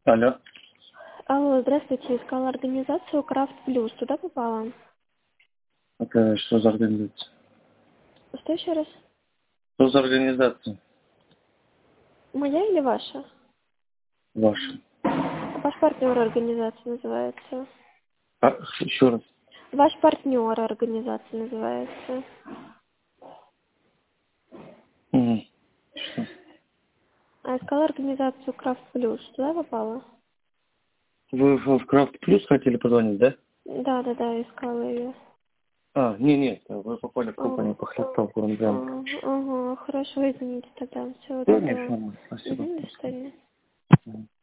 Алло. Алло, здравствуйте. Искала организацию Крафт Плюс. Туда попала? Это что за организация? Что еще раз? Что за организация Моя или ваша? ваша? Ваш партнер организации называется. А, еще раз. Ваш партнер организации называется. Мгм. Что? А искала организацию Крафт Плюс. Туда попала? Вы в Крафт Плюс хотели позвонить, да? Да, искала ее. А, нет, вы попали в компанию по хлебтам Курумбянка. Ага, хорошо, извините тогда. Всего Да, нет, доброго. нормально, спасибо. До свидания. Мгм.